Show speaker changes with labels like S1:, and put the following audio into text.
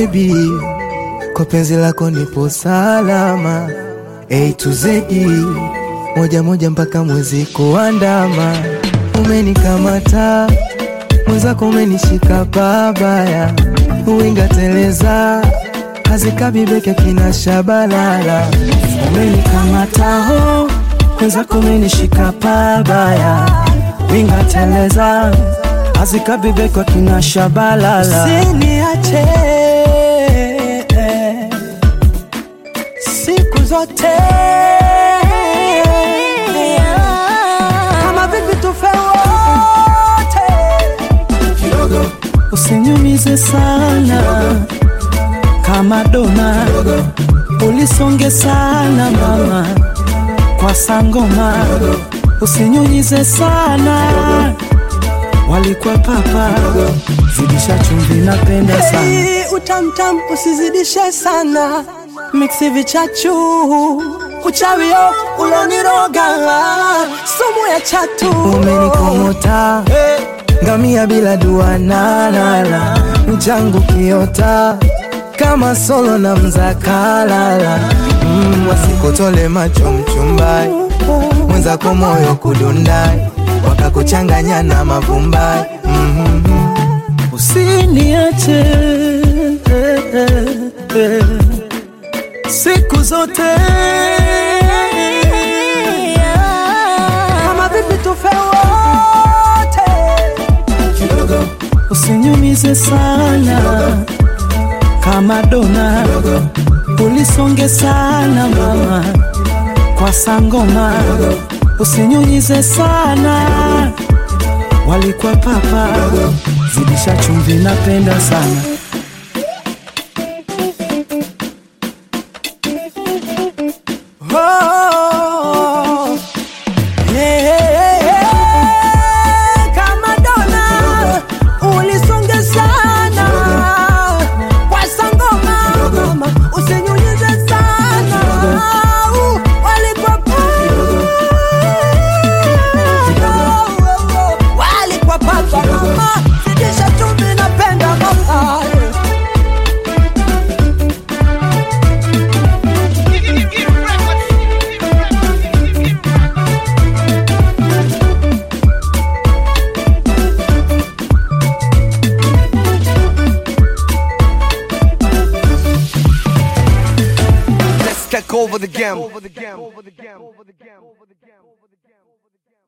S1: baby, kwa penzi lako nipo salama. A to Z, moja moja mpaka mwezi kuandama. Umenikamata, mwenzako umenishika pabaya. Uinga teleza, hazikabibeke kina shabalala.
S2: Umenikamata ho, mwenzako umenishika pabaya. Uinga teleza, hazikabibeke kina shabalala.
S3: Usiniache siku zote, kama vipi tufe wote.
S2: Usinyumize sana kama dona, ulisonge sana mama kwa sangoma. Usinyunyize sana walikuwa papa, zidisha chumvi napenda sana.
S3: Hey, utamtam usizidishe sana, mixi vichachu uchawio uloniroga, sumu ya chatu.
S1: Umenikomota, ngamia bila dua nalala. Mchangu kiota, kama solo na mzakalala. Wasikotole macho mchumbai, mwenzako moyo kudundai, wakakuchanganya na mavumbai.
S2: Usiniache siku zote,
S3: kama vipi tufe wote.
S2: usinyumize sana kama dona, ulisonge sana mama kwa sangoma. Usinyunyize sana walikuwa papa, zidisha chumvi napenda sana.
S3: Oh, yeah, kama dona ulisonge sana kwa sangoma. Usinyunyize sana walikuwa papa mama, zidisha chumvi napenda mama.
S4: Let's take over the game.